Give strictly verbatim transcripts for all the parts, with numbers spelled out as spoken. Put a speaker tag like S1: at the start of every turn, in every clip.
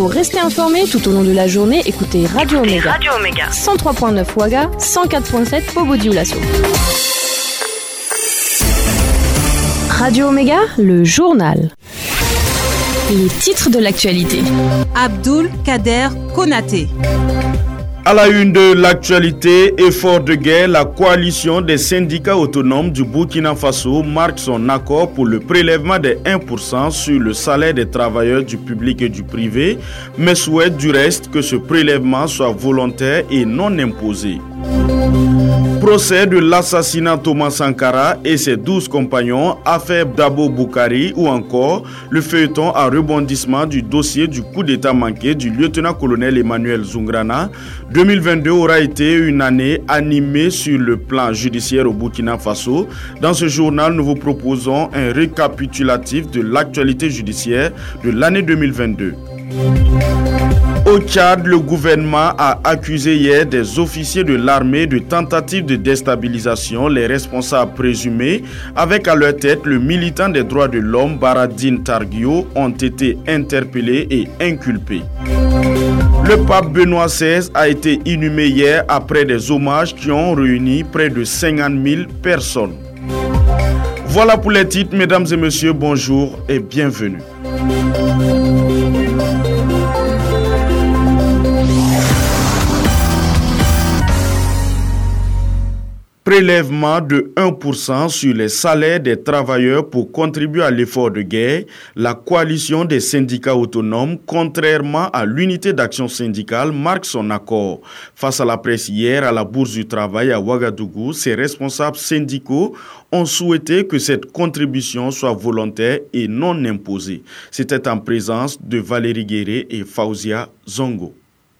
S1: Pour rester informé tout au long de la journée, écoutez Radio Omega.
S2: Radio Omega.
S1: cent trois virgule neuf Ouaga, cent quatre virgule sept Bobo-Dioulasso. Radio Omega, le journal. Les titres de l'actualité.
S3: Abdoul Kader Konaté.
S4: À la une de l'actualité, effort de guerre, la coalition des syndicats autonomes du Burkina Faso marque son accord pour le prélèvement des un pour cent sur le salaire des travailleurs du public et du privé, mais souhaite du reste que ce prélèvement soit volontaire et non imposé. Procès de l'assassinat Thomas Sankara et ses douze compagnons, affaire Dabo Boukari ou encore le feuilleton à rebondissement du dossier du coup d'état manqué du lieutenant-colonel Emmanuel Zungrana. deux mille vingt-deux aura été une année animée sur le plan judiciaire au Burkina Faso. Dans ce journal, nous vous proposons un récapitulatif de l'actualité judiciaire de l'année deux mille vingt-deux. Au Tchad, le gouvernement a accusé hier des officiers de l'armée de tentatives de déstabilisation. Les responsables présumés, avec à leur tête le militant des droits de l'homme Baradine Targuio, ont été interpellés et inculpés. Le pape Benoît seize a été inhumé hier après des hommages qui ont réuni près de cinquante mille personnes. Voilà pour les titres, mesdames et messieurs, bonjour et bienvenue. Prélèvement de un pour cent sur les salaires des travailleurs pour contribuer à l'effort de guerre, la coalition des syndicats autonomes, contrairement à l'unité d'action syndicale, marque son accord. Face à la presse hier à la Bourse du Travail à Ouagadougou, ses responsables syndicaux ont souhaité que cette contribution soit volontaire et non imposée. C'était en présence de Valérie Guéré et Fauzia Zongo.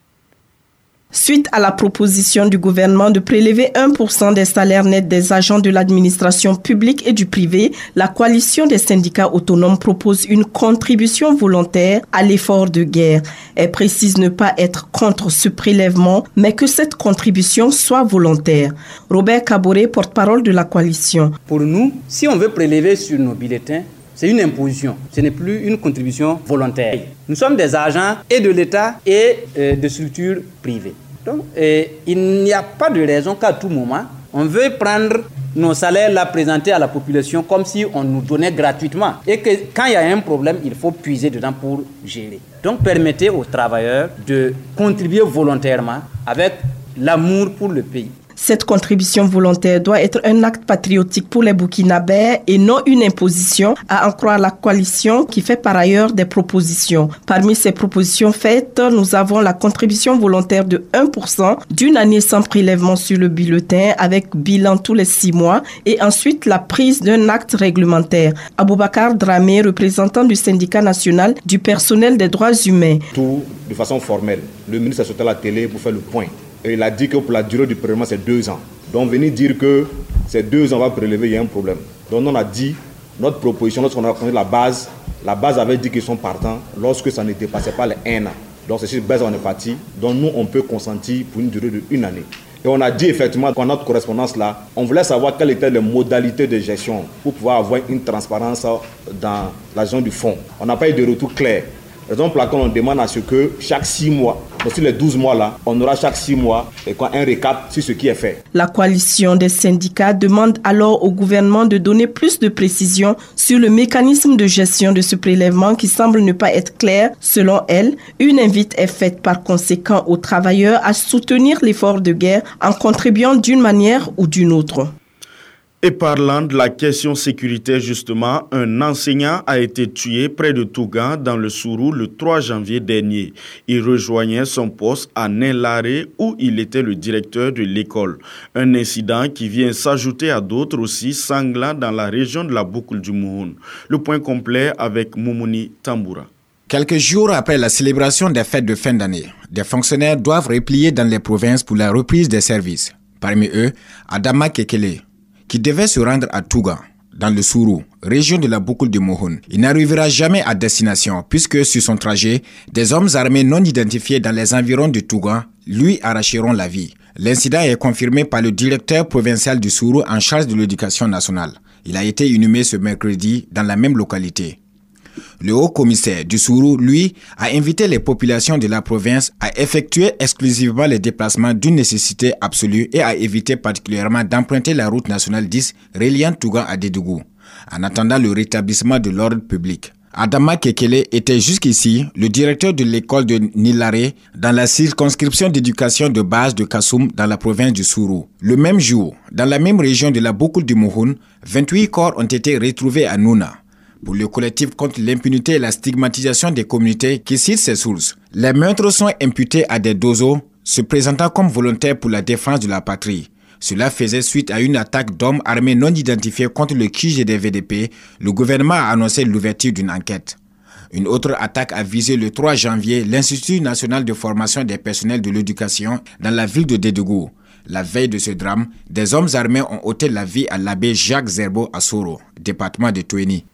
S5: Suite à la proposition du gouvernement de prélever un pour cent des salaires nets des agents de l'administration publique et du privé, la coalition des syndicats autonomes propose une contribution volontaire à l'effort de guerre. Elle précise ne pas être contre ce prélèvement, mais que cette contribution soit volontaire. Robert Kaboré, porte-parole de la coalition.
S6: Pour nous, si on veut prélever sur nos bulletins, c'est une imposition, ce n'est plus une contribution volontaire. Nous sommes des agents et de l'État et euh, de structures privées. Donc, euh, il n'y a pas de raison qu'à tout moment, on veuille prendre nos salaires, la présenter à la population comme si on nous donnait gratuitement. Et que quand il y a un problème, il faut puiser dedans pour gérer. Donc, permettez aux travailleurs de contribuer volontairement avec l'amour pour le pays.
S5: Cette contribution volontaire doit être un acte patriotique pour les Burkinabés et non une imposition, à en croire la coalition qui fait par ailleurs des propositions. Parmi ces propositions faites, nous avons la contribution volontaire de un pour cent d'une année sans prélèvement sur le bulletin avec bilan tous les six mois et ensuite la prise d'un acte réglementaire. Aboubakar Dramé, représentant du syndicat national du personnel des droits humains.
S7: Tout de façon formelle. Le ministre a sauté à la télé pour faire le point. Et il a dit que pour la durée du prélèvement, c'est deux ans. Donc, venir dire que c'est deux ans, on va prélever, il y a un problème. Donc, on a dit, notre proposition, lorsqu'on a connu la base, la base avait dit qu'ils sont partants lorsque ça ne dépassait pas les un an. Donc, c'est sur cette base on est parti. Donc, nous, on peut consentir pour une durée de une année. Et on a dit effectivement, dans notre correspondance là, on voulait savoir quelles étaient les modalités de gestion pour pouvoir avoir une transparence dans la gestion du fonds. On n'a pas eu de retour clair. Raison pour laquelle on demande à ce que chaque six mois, donc sur les douze mois là, on aura chaque six mois et quoi, un récap sur ce qui est fait.
S5: La coalition des syndicats demande alors au gouvernement de donner plus de précisions sur le mécanisme de gestion de ce prélèvement qui semble ne pas être clair. Selon elle, une invite est faite par conséquent aux travailleurs à soutenir l'effort de guerre en contribuant d'une manière ou d'une autre.
S4: Et parlant de la question sécuritaire justement, un enseignant a été tué près de Tougan dans le Sourou le trois janvier dernier. Il rejoignait son poste à Nain-Laré où il était le directeur de l'école. Un incident qui vient s'ajouter à d'autres aussi sanglants dans la région de la boucle du Mouhoun. Le point complet avec Moumouni Tamboura.
S8: Quelques jours après la célébration des fêtes de fin d'année, des fonctionnaires doivent replier dans les provinces pour la reprise des services. Parmi eux, Adama Kekele, qui devait se rendre à Tougan, dans le Sourou, région de la boucle de Mouhoun. Il n'arrivera jamais à destination puisque sur son trajet, des hommes armés non identifiés dans les environs de Tougan lui arracheront la vie. L'incident est confirmé par le directeur provincial du Sourou en charge de l'éducation nationale. Il a été inhumé ce mercredi dans la même localité. Le haut-commissaire du Sourou, lui, a invité les populations de la province à effectuer exclusivement les déplacements d'une nécessité absolue et à éviter particulièrement d'emprunter la route nationale dix reliant Tougan à Dédougou, en attendant le rétablissement de l'ordre public. Adama Kekele était jusqu'ici le directeur de l'école de Nilare dans la circonscription d'éducation de base de Kassoum dans la province du Sourou. Le même jour, dans la même région de la Boukoul du Mouhoun, vingt-huit corps ont été retrouvés à Nouna. Pour le collectif contre l'impunité et la stigmatisation des communautés qui cite ses sources, les meurtres sont imputés à des dozos se présentant comme volontaires pour la défense de la patrie. Cela faisait suite à une attaque d'hommes armés non identifiés contre le Q G des V D P. Le gouvernement a annoncé l'ouverture d'une enquête. Une autre attaque a visé le trois janvier l'Institut national de formation des personnels de l'éducation dans la ville de Dédougou. La veille de ce drame, des hommes armés ont ôté la vie à l'abbé Jacques Zerbo à Soro, département de Touéni.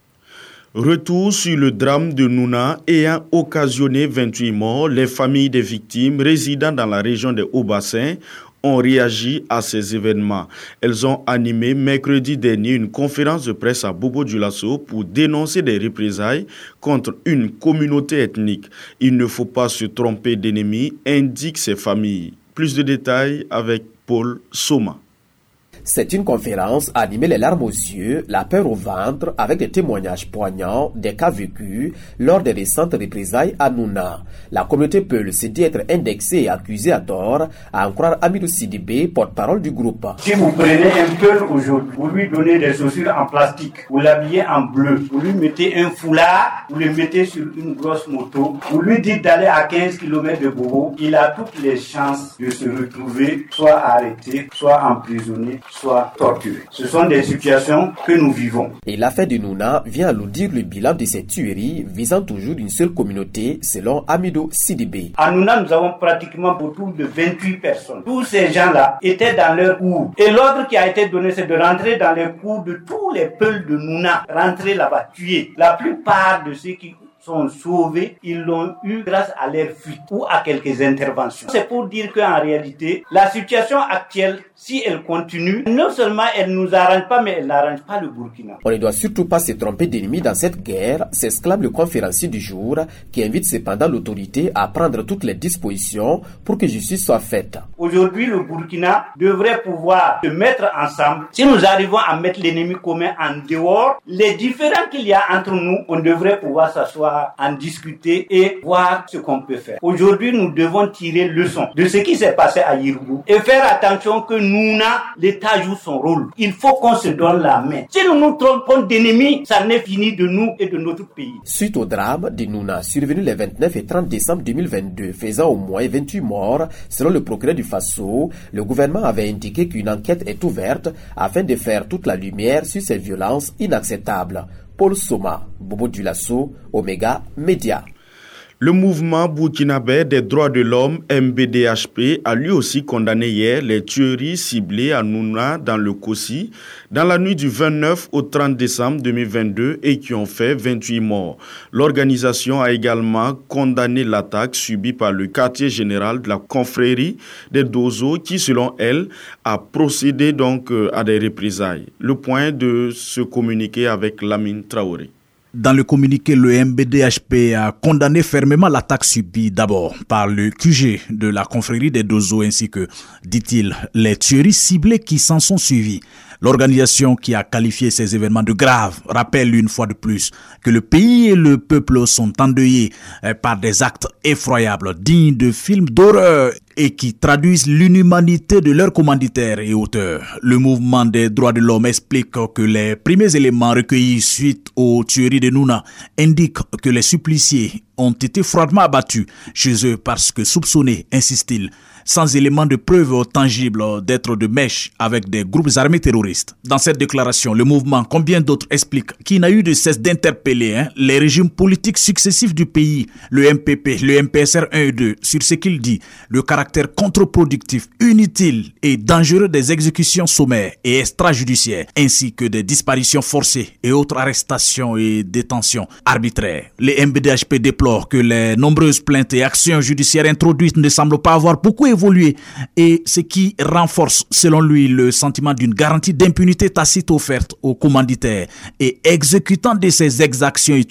S4: Retour sur le drame de Nouna ayant occasionné vingt-huit morts. Les familles des victimes résidant dans la région des Hauts-Bassins ont réagi à ces événements. Elles ont animé mercredi dernier une conférence de presse à Bobo-Dioulasso pour dénoncer des représailles contre une communauté ethnique. Il ne faut pas se tromper d'ennemi, indiquent ces familles. Plus de détails avec Paul Soma.
S2: C'est une conférence animée les larmes aux yeux, la peur au ventre, avec des témoignages poignants des cas vécus lors des récentes représailles à Nouna. La communauté Peul s'est dit être indexée et accusée à tort, à en croire Amidou Sidibé, porte-parole du groupe.
S9: Si vous prenez un Peul aujourd'hui, vous lui donnez des chaussures en plastique, vous l'habillez en bleu, vous lui mettez un foulard, vous le mettez sur une grosse moto, vous lui dites d'aller à quinze kilomètres de Bobo, il a toutes les chances de se retrouver soit arrêté, soit emprisonné, soit torturé. Ce sont des situations que nous vivons.
S2: Et l'affaire de Nouna vient alourdir le bilan de ces tueries visant toujours une seule communauté, selon Amidou Sidibé.
S9: À Nouna, nous avons pratiquement autour de vingt-huit personnes. Tous ces gens-là étaient dans leur cours. Et l'ordre qui a été donné, c'est de rentrer dans les cours de tous les Peuls de Nouna. Rentrer là-bas, tuer. La plupart de ceux qui sont sauvés, ils l'ont eu grâce à leur fuite ou à quelques interventions. C'est pour dire qu'en réalité, la situation actuelle, si elle continue, non seulement elle nous arrange pas, mais elle n'arrange pas le Burkina.
S2: On ne doit surtout pas se tromper d'ennemis dans cette guerre, s'exclame le conférencier du jour, qui invite cependant l'autorité à prendre toutes les dispositions pour que justice soit faite.
S9: Aujourd'hui, le Burkina devrait pouvoir se mettre ensemble. Si nous arrivons à mettre l'ennemi commun en dehors, les différends qu'il y a entre nous, on devrait pouvoir s'asseoir, en discuter et voir ce qu'on peut faire. Aujourd'hui, nous devons tirer leçon de ce qui s'est passé à Yirgou et faire attention que nous, l'État joue son rôle. Il faut qu'on se donne la main. Si nous nous trompons d'ennemis, ça n'est fini de nous et de notre pays.
S2: Suite au drame de Nouna, survenu les vingt-neuf et trente décembre deux mille vingt-deux, faisant au moins vingt-huit morts, selon le procureur du Faso, le gouvernement avait indiqué qu'une enquête est ouverte afin de faire toute la lumière sur ces violences inacceptables. Paul Soma, Bobo-Dioulasso, Omega Média.
S4: Le mouvement burkinabé des droits de l'homme, M B D H P, a lui aussi condamné hier les tueries ciblées à Nouna dans le Kossi dans la nuit du vingt-neuf au trente décembre deux mille vingt-deux et qui ont fait vingt-huit morts. L'organisation a également condamné l'attaque subie par le quartier général de la confrérie des Dozo qui, selon elle, a procédé donc à des représailles. Le point de se communiquer avec Lamine Traoré.
S10: Dans le communiqué, le M B D H P a condamné fermement l'attaque subie d'abord par le Q G de la confrérie des Dozo ainsi que, dit-il, les tueries ciblées qui s'en sont suivies. L'organisation qui a qualifié ces événements de graves rappelle une fois de plus que le pays et le peuple sont endeuillés par des actes effroyables, dignes de films d'horreur et qui traduisent l'inhumanité de leurs commanditaires et auteurs. Le mouvement des droits de l'homme explique que les premiers éléments recueillis suite aux tueries de Nouna indiquent que les suppliciés ont été froidement abattus chez eux parce que soupçonnés, insiste-t-il, sans éléments de preuve tangibles d'être de mèche avec des groupes armés terroristes. Dans cette déclaration, le mouvement, comme bien d'autres, explique qu'il n'a eu de cesse d'interpeller hein, les régimes politiques successifs du pays, le M P P, le M P S R un et deux, sur ce qu'il dit, le caractère contre-productif, inutile et dangereux des exécutions sommaires et extrajudiciaires, ainsi que des disparitions forcées et autres arrestations et détentions arbitraires. Les M B D H P déplorent que les nombreuses plaintes et actions judiciaires introduites ne semblent pas avoir beaucoup évolué évolué et ce qui renforce selon lui le sentiment d'une garantie d'impunité tacite offerte aux commanditaires et exécutants de ces exactions et tueries.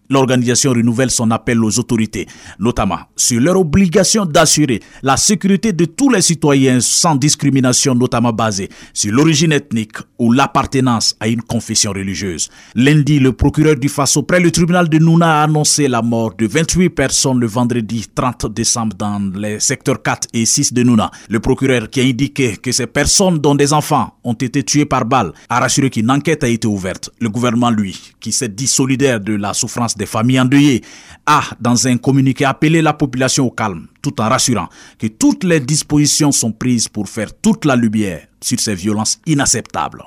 S10: L'organisation renouvelle son appel aux autorités, notamment sur leur obligation d'assurer la sécurité de tous les citoyens sans discrimination, notamment basée sur l'origine ethnique ou l'appartenance à une confession religieuse. Lundi, le procureur du Faso près le tribunal de Nouna a annoncé la mort de vingt-huit personnes le vendredi trente décembre dans les secteurs quatre et six de Nouna. Le procureur qui a indiqué que ces personnes, dont des enfants, ont été tuées par balle, a rassuré qu'une enquête a été ouverte. Le gouvernement, lui, qui s'est dit solidaire de la souffrance des familles endeuillées, a, dans un communiqué, appelé la population au calme, tout en rassurant que toutes les dispositions sont prises pour faire toute la lumière sur ces violences inacceptables.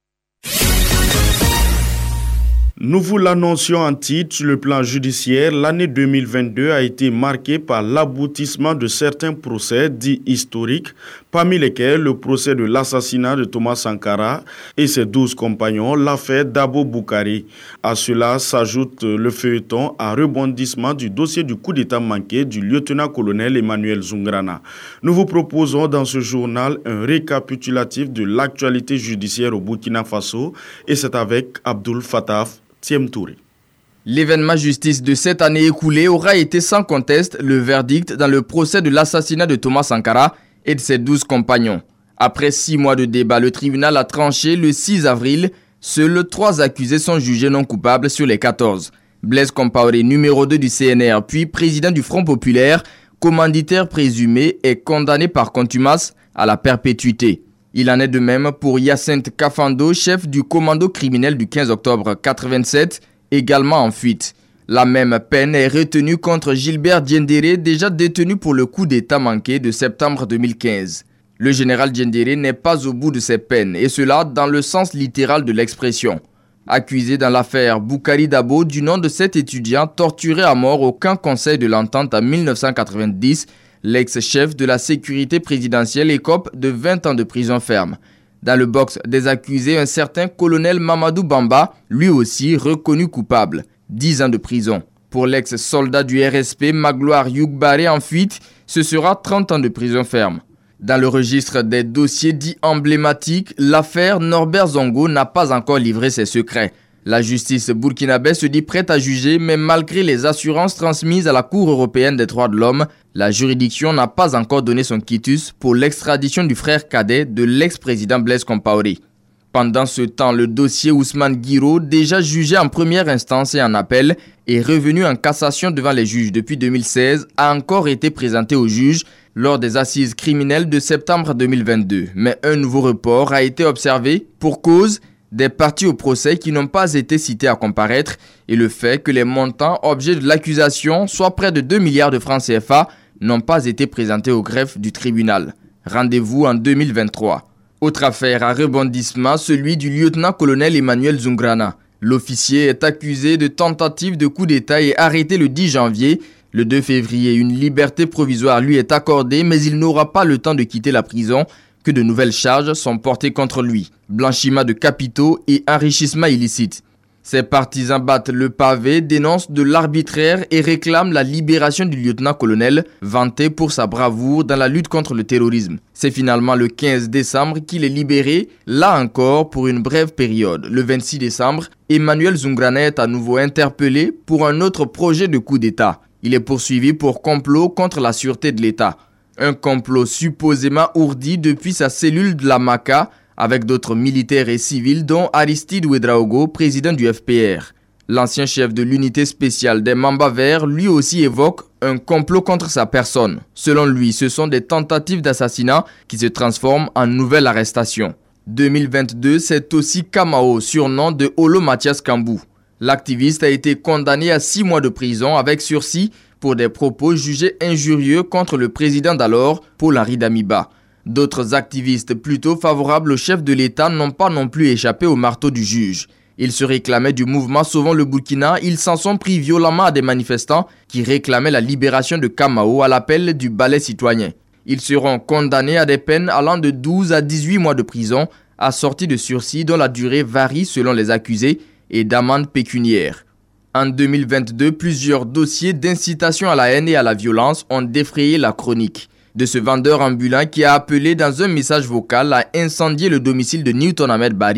S4: Nous vous l'annoncions en titre, sur le plan judiciaire, l'année deux mille vingt-deux a été marquée par l'aboutissement de certains procès dits historiques, parmi lesquels le procès de l'assassinat de Thomas Sankara et ses douze compagnons, l'affaire Dabo Boukari. À cela s'ajoute le feuilleton à rebondissement du dossier du coup d'État manqué du lieutenant-colonel Emmanuel Zungrana. Nous vous proposons dans ce journal un récapitulatif de l'actualité judiciaire au Burkina Faso et c'est avec Abdul Fattah Thiemtouri.
S11: L'événement justice de cette année écoulée aura été sans conteste le verdict dans le procès de l'assassinat de Thomas Sankara et de ses douze compagnons. Après six mois de débat, le tribunal a tranché le six avril. Seuls trois accusés sont jugés non coupables sur les quatorze. Blaise Compaoré, numéro deux du C N R, puis président du Front Populaire, commanditaire présumé, est condamné par contumace à la perpétuité. Il en est de même pour Hyacinthe Kafando, chef du commando criminel du quinze octobre quatre-vingt-sept, également en fuite. La même peine est retenue contre Gilbert Diendéré, déjà détenu pour le coup d'État manqué de septembre deux mille quinze. Le général Diendéré n'est pas au bout de ses peines, et cela dans le sens littéral de l'expression. Accusé dans l'affaire Boukari Dabo du nom de cet étudiant torturé à mort au camp Conseil de l'Entente en mille neuf cent quatre-vingt-dix, l'ex-chef de la sécurité présidentielle écope de vingt ans de prison ferme. Dans le box des accusés, un certain colonel Mamadou Bamba, lui aussi reconnu coupable, dix ans de prison. Pour l'ex-soldat du R S P Magloire Yougbaré en fuite, ce sera trente ans de prison ferme. Dans le registre des dossiers dits emblématiques, l'affaire Norbert Zongo n'a pas encore livré ses secrets. La justice burkinabé se dit prête à juger, mais malgré les assurances transmises à la Cour européenne des droits de l'homme, la juridiction n'a pas encore donné son quitus pour l'extradition du frère cadet de l'ex-président Blaise Compaoré. Pendant ce temps, le dossier Ousmane Guiro, déjà jugé en première instance et en appel, et revenu en cassation devant les juges depuis deux mille seize, a encore été présenté aux juges lors des assises criminelles de septembre deux mille vingt-deux. Mais un nouveau report a été observé pour cause des parties au procès qui n'ont pas été cités à comparaître et le fait que les montants objets de l'accusation, soit près de deux milliards de francs C F A, n'ont pas été présentés au greffe du tribunal. Rendez-vous en deux mille vingt-trois. Autre affaire à rebondissement, celui du lieutenant-colonel Emmanuel Zungrana. L'officier est accusé de tentative de coup d'État et arrêté le dix janvier. Le deux février, une liberté provisoire lui est accordée, mais il n'aura pas le temps de quitter la prison que de nouvelles charges sont portées contre lui. Blanchiment de capitaux et enrichissement illicite. Ses partisans battent le pavé, dénoncent de l'arbitraire et réclament la libération du lieutenant-colonel, vanté pour sa bravoure dans la lutte contre le terrorisme. C'est finalement le quinze décembre qu'il est libéré, là encore pour une brève période. Le vingt-six décembre, Emmanuel Zungrana est à nouveau interpellé pour un autre projet de coup d'État. Il est poursuivi pour complot contre la sûreté de l'État. Un complot supposément ourdi depuis sa cellule de la Maca avec d'autres militaires et civils dont Aristide Ouedraogo, président du F P R. L'ancien chef de l'unité spéciale des Mamba Verts lui aussi évoque un complot contre sa personne. Selon lui, ce sont des tentatives d'assassinat qui se transforment en nouvelles arrestations. deux mille vingt-deux, c'est aussi Kamao, surnom de Olo Mathias Kambou. L'activiste a été condamné à six mois de prison avec sursis pour des propos jugés injurieux contre le président d'alors, Paul-Henri Damiba. D'autres activistes plutôt favorables au chef de l'État n'ont pas non plus échappé au marteau du juge. Ils se réclamaient du mouvement Sauvons le Burkina, ils s'en sont pris violemment à des manifestants qui réclamaient la libération de Kamao à l'appel du balai citoyen. Ils seront condamnés à des peines allant de douze à dix-huit mois de prison, assorties de sursis dont la durée varie selon les accusés et d'amende pécuniaire. En deux mille vingt-deux, plusieurs dossiers d'incitation à la haine et à la violence ont défrayé la chronique. De ce vendeur ambulant qui a appelé dans un message vocal à incendier le domicile de Newton Ahmed Bari,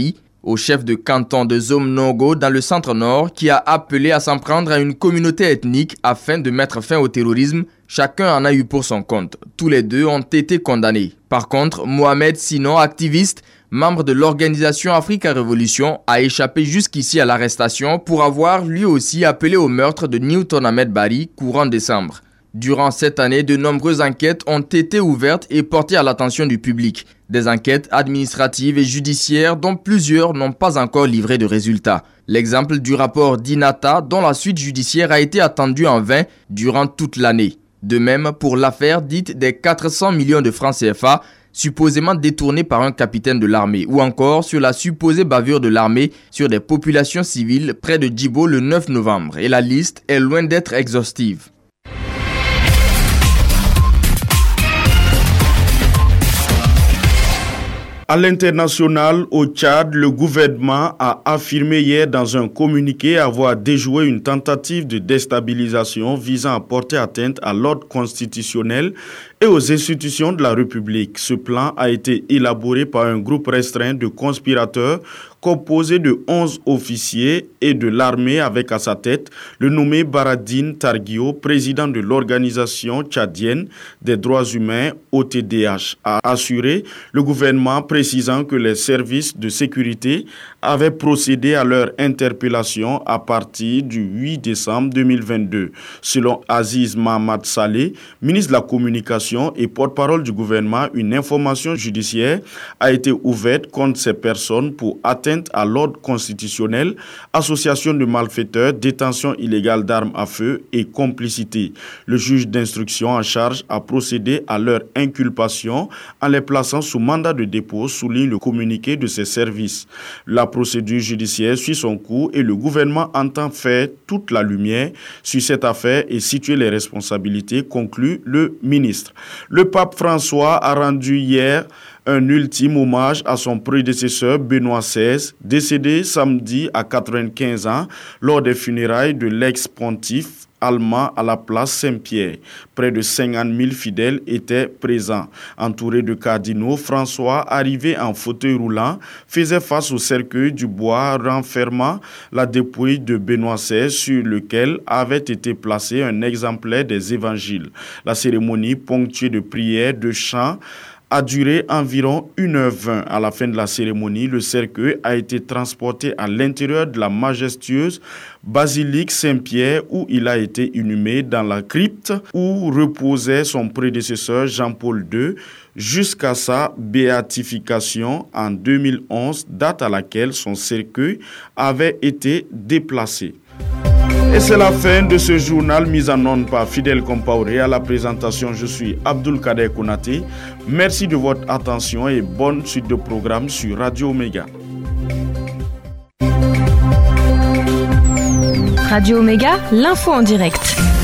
S11: au chef de canton de Zomnogo dans le centre-nord qui a appelé à s'en prendre à une communauté ethnique afin de mettre fin au terrorisme. Chacun en a eu pour son compte. Tous les deux ont été condamnés. Par contre, Mohamed Sinon, activiste, membre de l'organisation Africa Révolution, a échappé jusqu'ici à l'arrestation pour avoir lui aussi appelé au meurtre de Newton Ahmed Bari courant décembre. Durant cette année, de nombreuses enquêtes ont été ouvertes et portées à l'attention du public. Des enquêtes administratives et judiciaires dont plusieurs n'ont pas encore livré de résultats. L'exemple du rapport d'Inata dont la suite judiciaire a été attendue en vain durant toute l'année. De même pour l'affaire dite des quatre cents millions de francs C F A supposément détournés par un capitaine de l'armée, ou encore sur la supposée bavure de l'armée sur des populations civiles près de Djibo le neuf novembre. Et la liste est loin d'être exhaustive.
S4: À l'international, au Tchad, le gouvernement a affirmé hier dans un communiqué avoir déjoué une tentative de déstabilisation visant à porter atteinte à l'ordre constitutionnel et aux institutions de la République. Ce plan a été élaboré par un groupe restreint de conspirateurs composé de onze officiers et de l'armée avec à sa tête le nommé Baradine Targuio, président de l'Organisation tchadienne des droits humains O T D H, a assuré le gouvernement précisant que les services de sécurité avaient procédé à leur interpellation à partir du huit décembre deux mille vingt-deux. Selon Aziz Mahamad Saleh, ministre de la Communication et porte-parole du gouvernement, une information judiciaire a été ouverte contre ces personnes pour atteindre à l'ordre constitutionnel, association de malfaiteurs, détention illégale d'armes à feu et complicité. Le juge d'instruction en charge a procédé à leur inculpation en les plaçant sous mandat de dépôt, souligne le communiqué de ses services. La procédure judiciaire suit son cours et le gouvernement entend faire toute la lumière sur cette affaire et situer les responsabilités, conclut le ministre. Le pape François a rendu hier un ultime hommage à son prédécesseur Benoît seize, décédé samedi à quatre-vingt-quinze ans lors des funérailles de l'ex-pontife allemand à la place Saint-Pierre. Près de cinquante mille fidèles étaient présents. Entouré de cardinaux, François, arrivé en fauteuil roulant, faisait face au cercueil du bois renfermant la dépouille de Benoît seize sur lequel avait été placé un exemplaire des évangiles. La cérémonie, ponctuée de prières, de chants, a duré environ une heure vingt. À la fin de la cérémonie, le cercueil a été transporté à l'intérieur de la majestueuse basilique Saint-Pierre où il a été inhumé dans la crypte où reposait son prédécesseur Jean-Paul deux jusqu'à sa béatification en deux mille onze, date à laquelle son cercueil avait été déplacé. Et c'est la fin de ce journal mis en onde par Fidèle Compaoré. À la présentation, je suis Abdul Kader Konaté. Merci de votre attention et bonne suite de programmes sur Radio Omega.
S1: Radio Omega, l'info en direct.